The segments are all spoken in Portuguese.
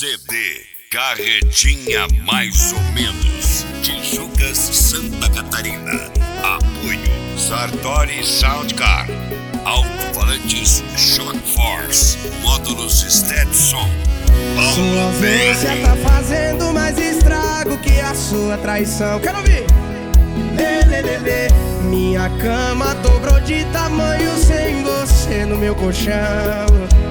CD Carretinha Mais ou Menos, Tijucas, Santa Catarina. Apoio Sartori Soundcar, alto-falantes Shock Force, módulos Stetson. Sua ausência tá fazendo mais estrago que a sua traição. Quero ouvir! Lê, lê, lê, lê. Minha cama dobrou de tamanho sem você no meu colchão.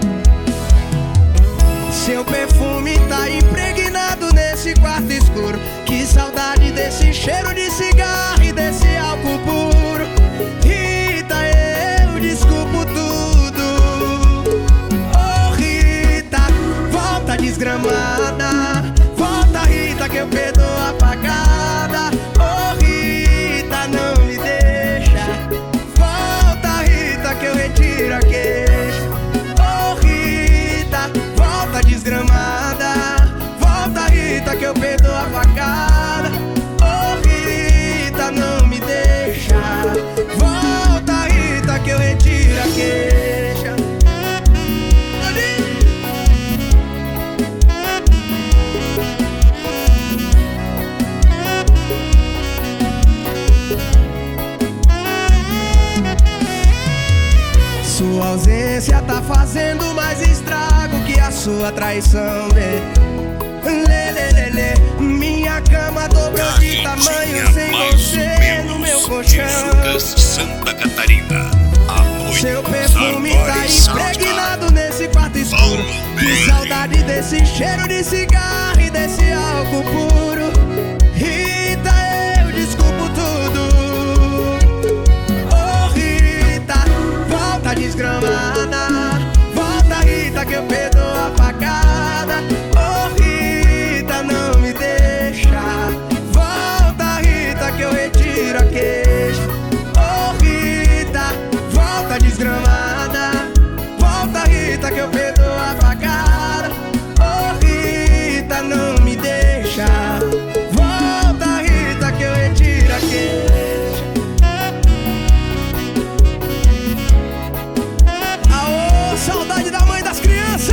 Seu perfume tá impregnado nesse quarto escuro. Que saudade desse cheiro de cigarro e desse álcool puro. Rita, eu desculpo tudo. Oh Rita, volta desgramada. Volta Rita que eu perdoo a pagada. Oh Rita, não me deixa. Volta Rita que eu retiro a queixa. Oh Rita, volta desgramada. Volta Rita que eu perdoo a facada. Oh Rita, não me deixa. Volta Rita que eu retiro a queixa. Sua ausência tá fazendo mais estrago que a sua traição, lê, lê, lê, lê. Minha cama dobrou de tamanho sem você no meu colchão. Tijucas, Santa Catarina. Apoio Seu perfume tá impregnado nesse quarto escuro. Que saudade desse cheiro de cigarro e desse álcool puro. Rita, eu desculpo tudo. Oh Rita, volta desgramada. Volta Rita que eu perdoo a facada. Oh Rita, não me deixa. Volta Rita que eu retiro a queixa. Oh Rita, volta desgramada. Volta Rita que eu perdoo a facada. Oh Rita, não me deixa. Volta Rita que eu retiro a queixa. Aô, saudade da mãe das crianças.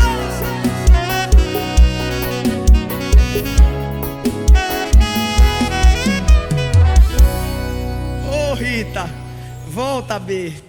Ô Rita, volta B.